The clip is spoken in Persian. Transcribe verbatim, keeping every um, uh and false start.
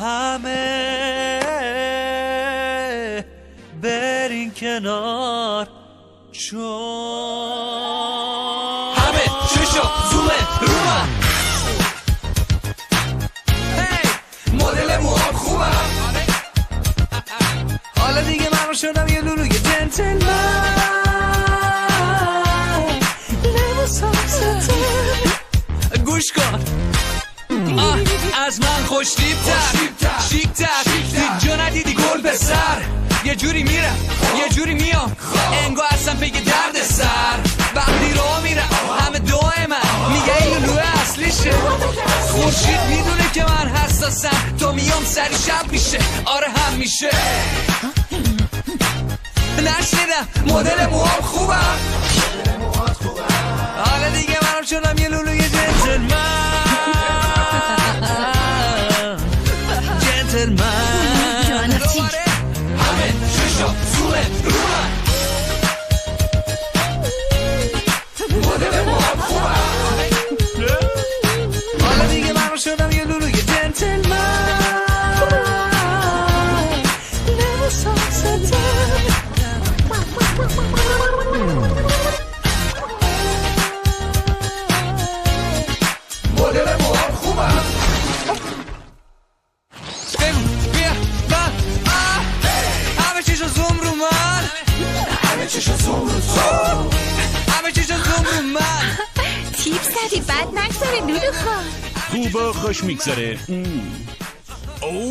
همه برین کنار چون همه چشو زومه رو من مدل موام خوبم حالا دیگه من شدم یه لولوی جنتلمن لباسم ستن گوش کن از من خوش تیپتر شیکتر دید جا ندیدی گل به سر یه جوری میرم یه جوری میام انگار اصلا پیک درد سر وقتی رو میرم همه دعای من میگه این لولو اصلیشه خورشید میدونه که من حساسم تو میام سری شب میشه آره هم میشه نشنیدم مدل موام خوبم حالا دیگه منم شدم یه لولوی جنتلمن جنتلمن همه ششا زومه رو من مدل موام خوبم حالا دیگه منم شدم یه لولوی جنتلمن لباسم ستن مدل موام خوبم بیا من همه چیشو زوم رو من همه چیشو زوم رو تو همه چیشو زوم رو من تیپ زدی بد نگذاره لولو خان خوب و خوش میگذره